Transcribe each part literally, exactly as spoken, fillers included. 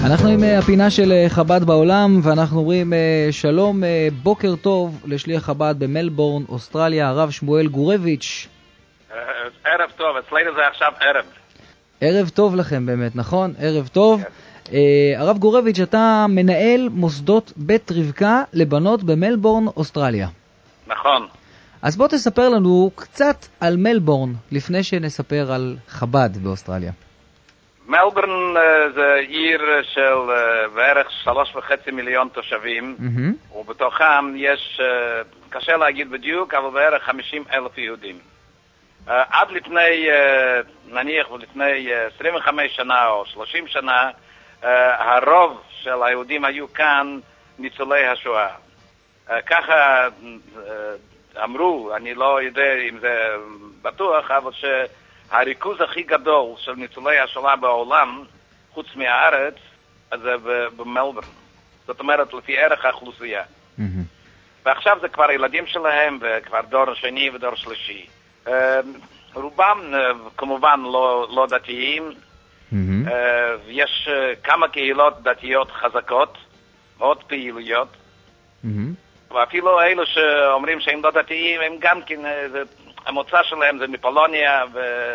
אנחנו עם הפינה של חב"ד בעולם, ואנחנו אומרים שלום, בוקר טוב לשליח חב"ד במלבורן, אוסטרליה, הרב שמואל גורביץ'. ערב טוב, אצלנו זה עכשיו ערב. ערב טוב לכם באמת, נכון? ערב טוב. Yes. הרב גורביץ', אתה מנהל מוסדות בית רבקה לבנות במלבורן, אוסטרליה. נכון. אז בוא תספר לנו קצת על מלבורן, לפני שנספר על חב"ד באוסטרליה. מלבורן זה עיר של בערך שלוש וחצי מיליון תושבים, mm-hmm. ובתוכם יש, קשה להגיד בדיוק, אבל בערך חמישים אלף יהודים. עד לפני, נניח לפני עשרים וחמש שנה או שלושים שנה, הרוב של היהודים היו כאן ניצולי השואה. ככה אמרו, אני לא יודע אם זה בטוח, אבל שהריכוז הכי גדול של ניצולי השואה בעולם, חוץ מהארץ, זה במלבורן. זאת אומרת, לפי ערך האוכלוסייה. Mm-hmm. ועכשיו זה כבר ילדים שלהם, וכבר דור שני ודור שלישי. רובם כמובן לא, לא דתיים. Mm-hmm. יש כמה קהילות דתיות חזקות, מאוד פעילויות. Mm-hmm. ואפילו אלו שאומרים שהם לא דתיים, הם גם כן, המוצא שלהם זה מפולוניה,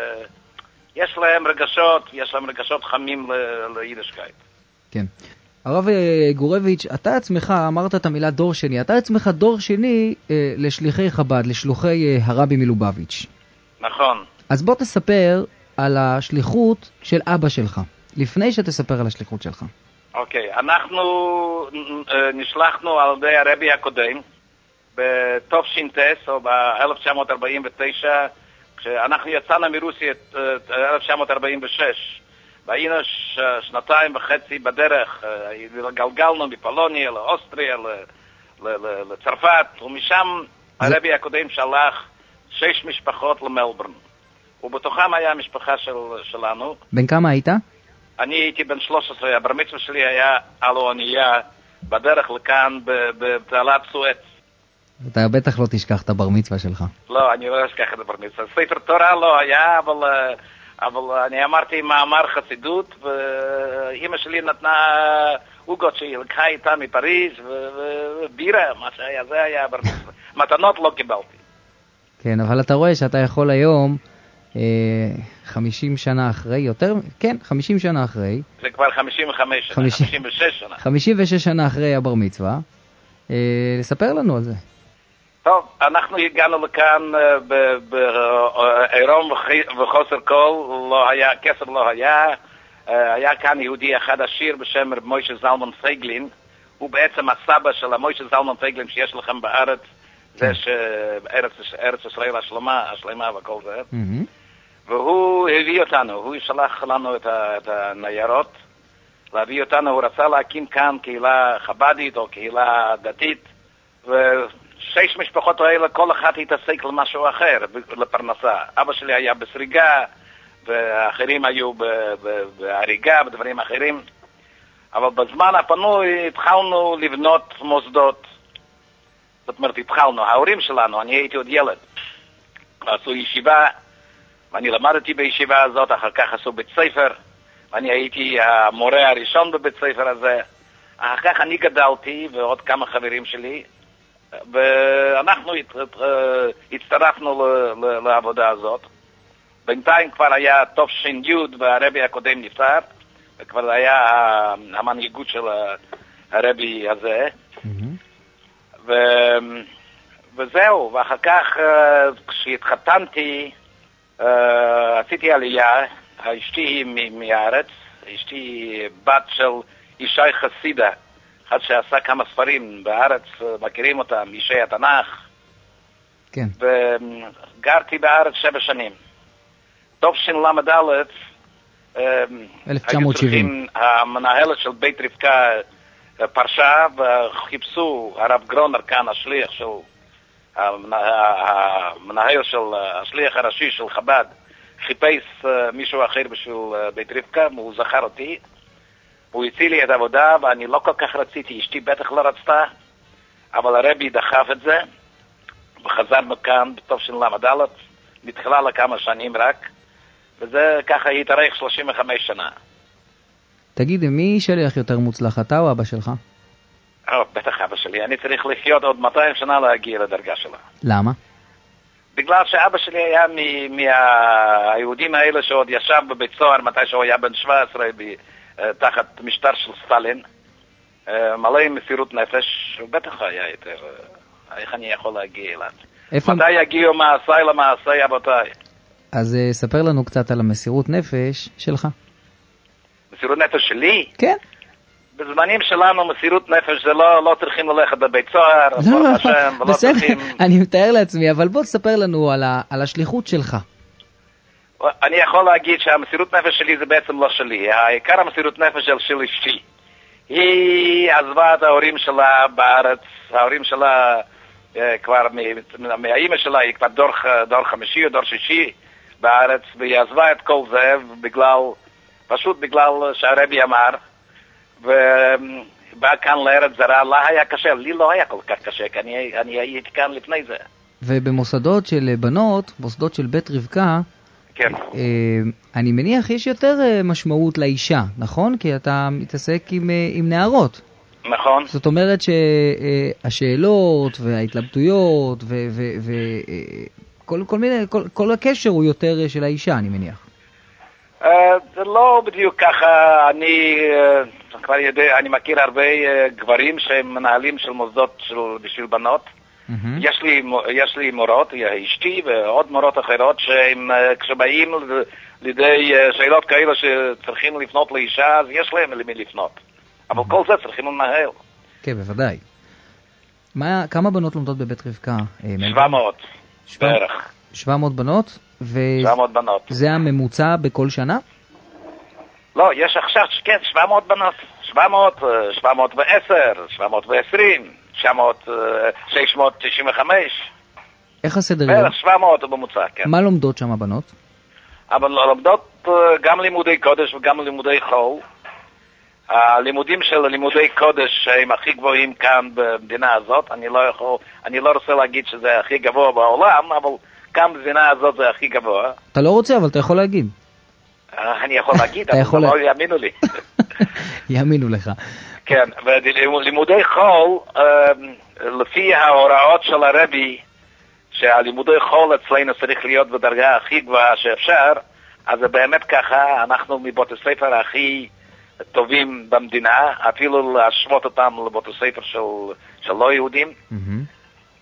ויש להם רגשות, יש להם רגשות חמים ליידישקייט. כן. הרב גורביץ', אתה עצמך אמרת את המילה דור שני, אתה עצמך דור שני אה, לשליחי חב"ד, לשלוחי אה, הרבי מלובביץ'. נכון. אז בוא תספר על השליחות של אבא שלך, לפני שתספר על השליחות שלך. אוקיי, אנחנו נשלחנו על ידי הרבי הקודם, בתש"ס או ב-אלף תשע מאות ארבעים ותשע, כשאנחנו יצאנו מרוסיה אלף תשע מאות ארבעים ושש, והיינו שנתיים וחצי בדרך, גלגלנו מפולוניה לאוסטריה, לצרפת, ומשם הרבי הקודם שלח שש משפחות למלבורן, ובתוכם היה המשפחה של, שלנו. בן כמה היית? אני הייתי בן שלוש עשרה, הבר מצווה שלי היה על האונייה בדרך לכאן בתעלת סואץ. אתה בטח לא תשכח את הבר מצווה שלך. לא, אני לא אשכח את הבר מצווה. ספר תורה לא היה, אבל, אבל אני אמרתי מאמר חסידות, ואמא שלי נתנה עוגות שהיא לקחה איתה מפריז, ובירה, מה שהיה, זה היה הבר מצווה. מתנות לא קיבלתי. כן, אבל אתה רואה שאתה יכול היום, חמישים שנה אחרי, יותר, כן, חמישים שנה אחרי. זה כבר חמישים וחמש שנה, חמישים ושש שנה. חמישים ושש שנה אחרי הבר מצווה. לספר לנו על זה. טוב, אנחנו הגענו לכאן בעירום וחוסר כל, לא היה, כסף לא היה. היה כאן יהודי אחד עשיר בשם רב מוישה זלמן פייגלין. הוא בעצם הסבא של המוישה זלמן פייגלין שיש לכם בארץ. זה שארץ ישראל השלמה, השלמה וכל זה. והוא הביא אותנו, הוא שלח לנו את הניירות להביא אותנו. הוא רצה להקים כאן קהילה חבדית או קהילה דתית, ושש משפחות האלה כל אחת התעסק למשהו אחר, לפרנסה. אבא שלי היה בסריגה, ואחרים היו בהריגה, בדברים אחרים. אבל בזמן הפנוי התחלנו לבנות מוסדות. זאת אומרת, התחלנו, ההורים שלנו, אני הייתי עוד ילד, עשו ישיבה, ואני למדתי בישיבה הזאת, אחר כך עשו בית ספר, ואני הייתי המורה הראשון בבית ספר הזה. אחר כך אני גדלתי, ועוד כמה חברים שלי, ואנחנו הצטרפנו לעבודה הזאת. בינתיים כבר היה תש"י, והרבי הקודם נפטר, וכבר היה המנהיגות של הרבי הזה. ו... וזהו, ואחר כך כשהתחתנתי, עשיתי עלייה, אשתי היא מהארץ, אשתי בת של אישי חסידה, אחד שעשה כמה ספרים בארץ, מכירים אותם, אישי התנ"ך. כן. וגרתי בארץ שבע שנים. תשל"א, אלף תשע מאות שבעים. המנהלת של בית רבקה פרשה, וחיפשו הרב גרונר כאן, השליח של, המנהל של, השליח הראשי של חב"ד, חיפש מישהו אחר בשביל בית רבקה, והוא זכר אותי, הוא הציע לי את העבודה, ואני לא כל כך רציתי, אשתי בטח לא רצתה, אבל הרבי דחף את זה, וחזרנו כאן בתשל"א, מתחילה לכמה שנים רק, וזה ככה התארך שלושים וחמש שנה. תגיד, מי שליח יותר מוצלח, אתה או אבא שלך? או, בטח אבא שלי. אני צריך לחיות עוד מאתיים שנה להגיע לדרגה שלה. למה? בגלל שאבא שלי היה מהיהודים האלה שעוד ישב בבית סוהר מתי שהוא היה בן שבע עשרה תחת משטר של סטלין, מלא מסירות נפש, הוא בטח היה יותר. איך אני יכול להגיע אליו? מתי יגיעו מעשיי למעשיי אבותיי? אז ספר לנו קצת על המסירות נפש שלך. מסירות נפש שלי? כן. בזמנים שלנו מסירות נפש זה לא, לא צריכים ללכת לבית סוהר, לא, לא, השם, ולא בסדר, צריכים... אני מתאר לעצמי, אבל בוא תספר לנו על, ה, על השליחות שלך. אני יכול להגיד שהמסירות נפש שלי זה בעצם לא שלי, העיקר המסירות נפש של של אשתי. היא עזבה את ההורים שלה בארץ, ההורים שלה כבר, מהאימא שלה היא כבר דור, דור חמישי או דור שישי בארץ, והיא עזבה את כל זה בגלל, פשוט בגלל שהרבי אמר, ובא כאן לארץ זרה, לה היה קשה, לי לא היה כל כך קשה, כי אני, אני הייתי כאן לפני זה. ובמוסדות של בנות, מוסדות של בית רבקה, כן. אני מניח יש יותר משמעות לאישה, נכון? כי אתה מתעסק עם, עם נערות. נכון. זאת אומרת שהשאלות וההתלבטויות וכל כל מיני, כל, כל הקשר הוא יותר של האישה, אני מניח. Uh, זה לא בדיוק ככה, אני uh, כבר יודע, אני מכיר הרבה uh, גברים שהם מנהלים של מוסדות של, בשביל בנות. Mm-hmm. יש לי, יש לי מורות, אשתי ועוד מורות אחרות, שהם uh, כשבאים לידי uh, שאלות כאלה שצריכים לפנות לאישה, אז יש להם למי לפנות. Mm-hmm. אבל כל זה צריכים לנהל. כן, בוודאי. מה, כמה בנות לומדות בבית רבקה? שבע מאות, בערך. שבע מאות בנות? ו... שבע מאות בנות. זה הממוצע בכל שנה? לא, יש עכשיו, כן, שבע מאות בנות. שבע מאות, שבע מאות ועשר, שבע מאות ועשרים, שש מאות תשעים וחמש. איך הסדר יום? בערך שבע מאות בממוצע, כן. מה לומדות שם הבנות? אבל לומדות גם לימודי קודש וגם לימודי חול. הלימודים של לימודי קודש הם הכי גבוהים כאן במדינה הזאת. אני לא יכול, אני לא רוצה להגיד שזה הכי גבוה בעולם, אבל כאן במדינה הזאת זה הכי גבוה. אתה לא רוצה, אבל אתה יכול להגיד. אני יכול להגיד, אבל לא יאמינו לי. יאמינו לך. כן, ולימודי חול, לפי ההוראות של הרבי, שהלימודי חול אצלנו צריך להיות בדרגה הכי גבוהה שאפשר, אז זה באמת ככה, אנחנו מבית הספר הכי טובים במדינה, אפילו להשוות אותם לבית הספר של, של לא יהודים. Mm-hmm.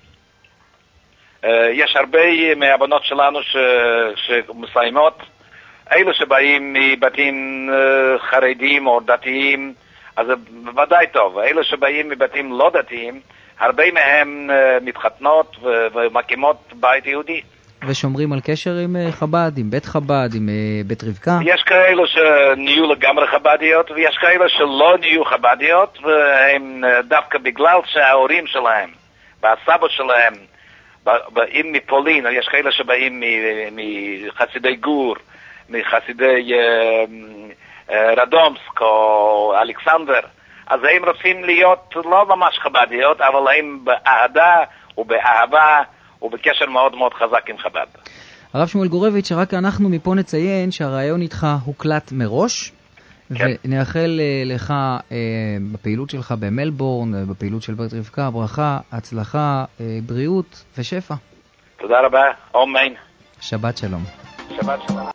יש הרבה מהבנות שלנו ש, שמסיימות, אלה שבאים מבתים חרדים או דתיים, אז זה בוודאי טוב. אלה שבאים מבתים לא דתיים, הרבה מהם מתחתנות ומקימות בית יהודי. ושומרים על קשר עם חב"ד, עם בית חב"ד, עם בית רבקה? יש כאלו שנהיו לגמרי חב"דיות, ויש כאלו שלא נהיו חב"דיות, והם דווקא בגלל שההורים שלהם והסבא שלהם באים מפולין, יש כאלה שבאים מחסידי גור, מחסידי רדומסק או אלכסנדר, אז הם רוצים להיות לא ממש חב"דיות, אבל הם באהדה ובאהבה ובקשר מאוד מאוד חזק עם חב"ד. הרב שמואל גורביץ', רק אנחנו מפה נציין שהרעיון איתך הוקלט מראש, כן. ונאחל לך בפעילות שלך במלבורן, בפעילות של בית רבקה, ברכה, הצלחה, בריאות ושפע. תודה רבה, אמן. שבת שלום. שבת שלום.